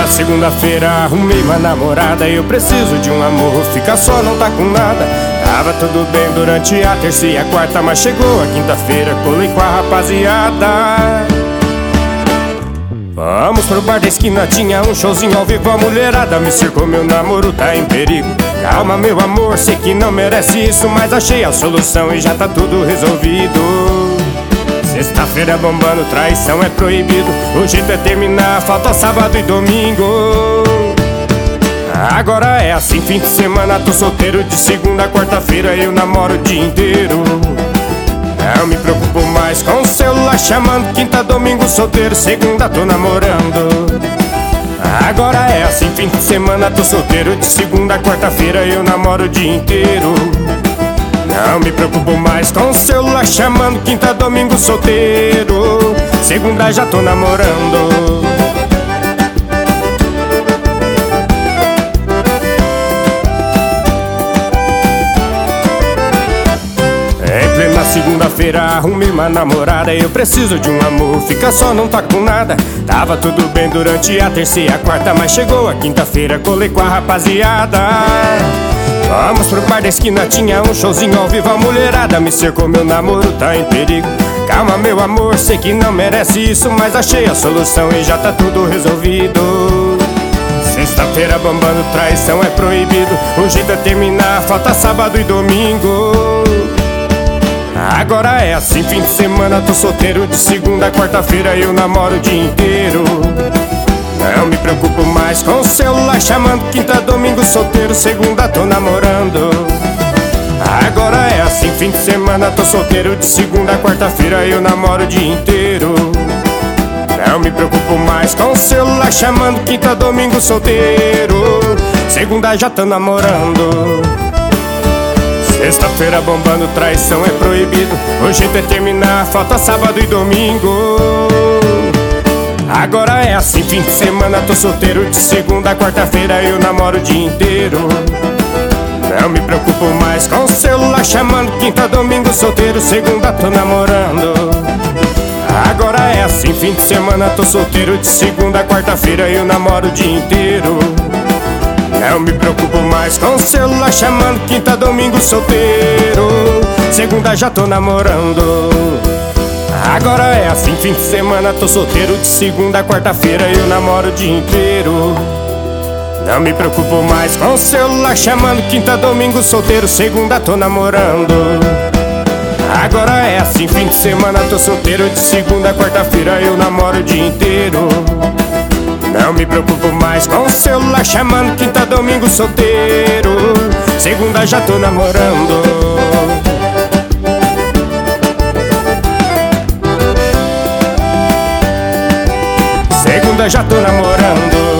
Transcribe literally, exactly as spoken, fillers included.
plena segunda-feira arrumei uma namorada e eu preciso de um amor, fica só não tá com nada. Tava tudo bem durante a terça e a quarta, mas chegou a quinta-feira, colei com a rapaziada. Vamos pro bar da esquina, tinha um showzinho ao vivo, a mulherada me cercou, meu namoro tá em perigo. Calma meu amor, sei que não merece isso, mas achei a solução e já tá tudo resolvido. Sexta-feira bombando, traição é proibido, o jeito é terminar, falta sábado e domingo. Agora é assim, fim de semana tô solteiro, de segunda a quarta-feira eu namoro o dia inteiro. Não me preocupo mais com o celular chamando, quinta, domingo solteiro, segunda tô namorando. Agora é assim, fim de semana tô solteiro, de segunda a quarta-feira eu namoro o dia inteiro. Não me preocupo mais com o celular chamando, quinta, domingo solteiro, segunda já tô namorando. Na segunda-feira arrumei uma namorada e eu preciso de um amor, fica só não tá com nada. Tava tudo bem durante a terça e a quarta, mas chegou a quinta-feira, colei com a rapaziada. Vamos pro bar da esquina, tinha um showzinho ao vivo, a mulherada me cercou, meu namoro tá em perigo. Calma meu amor, sei que não merece isso, mas achei a solução e já tá tudo resolvido. Sexta-feira bombando, traição é proibido, o jeito é terminar, falta sábado e domingo. Agora é assim, fim de semana tô solteiro, de segunda a quarta-feira eu namoro o dia inteiro. Não me preocupo mais com o celular chamando, quinta, domingo solteiro, segunda tô namorando. Agora é assim, fim de semana tô solteiro, de segunda a quarta-feira eu namoro o dia inteiro. Não me preocupo mais com o celular chamando, quinta, domingo solteiro, segunda já tô namorando. Sexta-feira bombando, traição é proibido, o jeito é terminar, falta sábado e domingo. Agora é assim, fim de semana tô solteiro, de segunda a quarta-feira eu namoro o dia inteiro. Não me preocupo mais com o celular chamando, quinta, domingo solteiro, segunda tô namorando. Agora é assim, fim de semana tô solteiro, de segunda a quarta-feira eu namoro o dia inteiro. Não me preocupo mais com o celular chamando, quinta, domingo solteiro, segunda já tô namorando. Agora é assim, fim de semana tô solteiro, de segunda a quarta-feira eu namoro o dia inteiro. Não me preocupo mais com o celular chamando, quinta, domingo solteiro, segunda tô namorando. Agora é assim, fim de semana tô solteiro, de segunda a quarta-feira eu namoro o dia inteiro. Não me preocupo mais com o celular chamando, quinta, domingo solteiro, segunda já tô namorando. Segunda já tô namorando.